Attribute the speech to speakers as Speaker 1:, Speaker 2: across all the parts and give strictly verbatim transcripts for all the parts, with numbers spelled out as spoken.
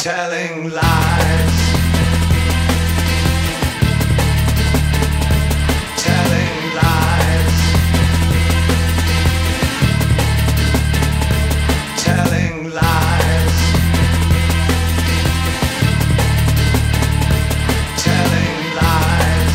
Speaker 1: telling lies, telling lies, telling lies, telling lies,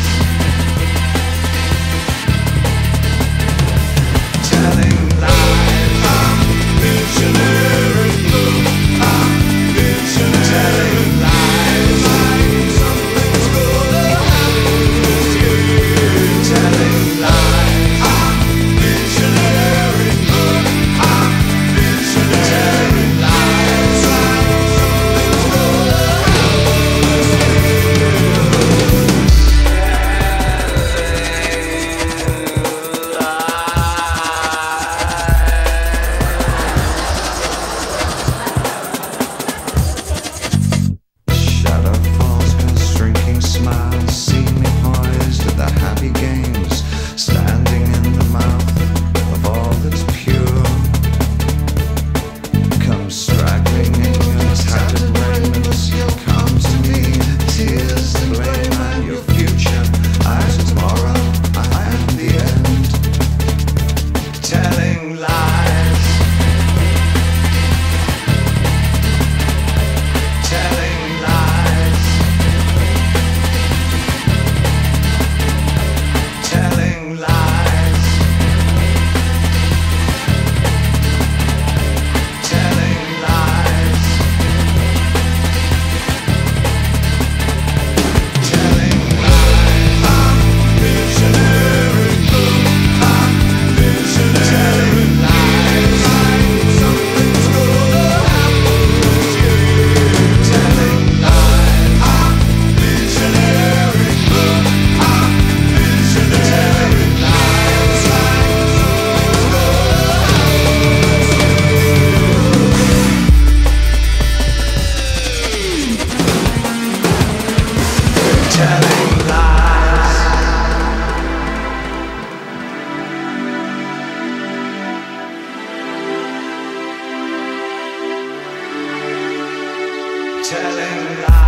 Speaker 1: telling lies. I'm visionary. I'm visionary. Telling lies. Something's gonna happen this year. Telling lies. I'm visionary. I'm visionary. Telling lies. Something's gonna happen this Shadow falls, cast shrinking smiles, see me poised at the happy games, standing in the mouth of all that's pure. Come straggling in your tattered raiments, you'll come to me, tears to blame, and your future, I tomorrow, I am the end. Telling lies, telling lies, telling lies, telling lies, telling lies. I'm visionary. I'm visionary. Telling lies. Something's gonna happen this year. Telling lies. I'm visionary. I'm visionary. Telling lies. Something's gonna happen. Telling lies. Telling lies.